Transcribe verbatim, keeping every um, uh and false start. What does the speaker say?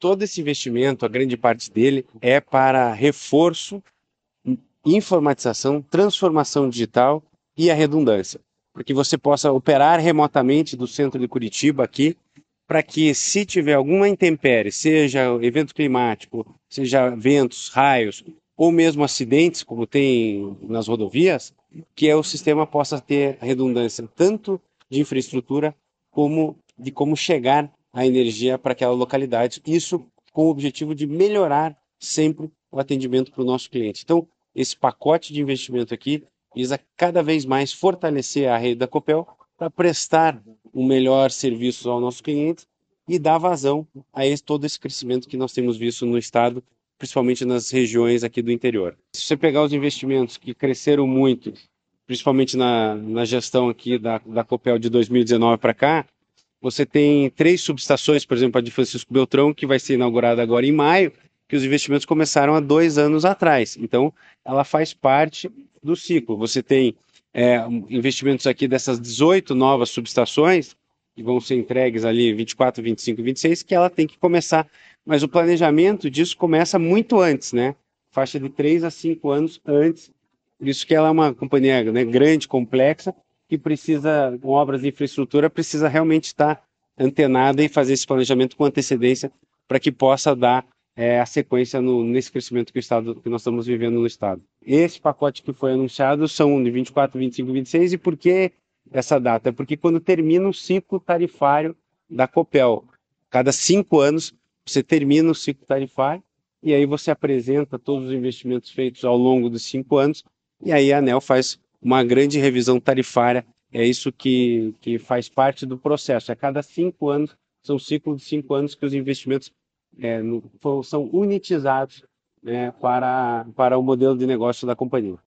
todo esse investimento, a grande parte dele, é para reforço, informatização, transformação digital e a redundância, para que você possa operar remotamente do centro de Curitiba aqui, para que se tiver alguma intempérie, seja evento climático, seja ventos, raios, ou mesmo acidentes, como tem nas rodovias, que o sistema possa ter redundância tanto de infraestrutura como de como chegar a energia para aquela localidade. Isso com o objetivo de melhorar sempre o atendimento para o nosso cliente. Então, esse pacote de investimento aqui visa cada vez mais fortalecer a rede da Copel para prestar um melhor serviço ao nosso cliente e dar vazão a esse, todo esse crescimento que nós temos visto no estado, principalmente nas regiões aqui do interior. Se você pegar os investimentos que cresceram muito, principalmente na, na gestão aqui da, da Copel de dois mil e dezenove para cá, você tem três subestações, por exemplo, a de Francisco Beltrão, que vai ser inaugurada agora em maio, que os investimentos começaram há dois anos atrás. Então, ela faz parte do ciclo. Você tem é, investimentos aqui dessas dezoito novas subestações, que vão ser entregues ali vinte e quatro, vinte e cinco e vinte e seis, que ela tem que começar. Mas o planejamento disso começa muito antes, né? Faixa de três a cinco anos antes. Por isso que ela é uma companhia, né, grande, complexa, que precisa, com obras de infraestrutura, precisa realmente estar antenada e fazer esse planejamento com antecedência para que possa dar é, a sequência no, nesse crescimento que, o estado, que nós estamos vivendo no Estado. Esse pacote que foi anunciado são de vinte e quatro, vinte e cinco e vinte e seis, e por que essa data? É porque quando termina o ciclo tarifário da Copel, cada cinco anos você termina o ciclo tarifário e aí você apresenta todos os investimentos feitos ao longo dos cinco anos e aí a ANEEL faz uma grande revisão tarifária. É isso que, que faz parte do processo. A cada cinco anos, são ciclos de cinco anos que os investimentos é, no, são unitizados, né, para, para o modelo de negócio da companhia.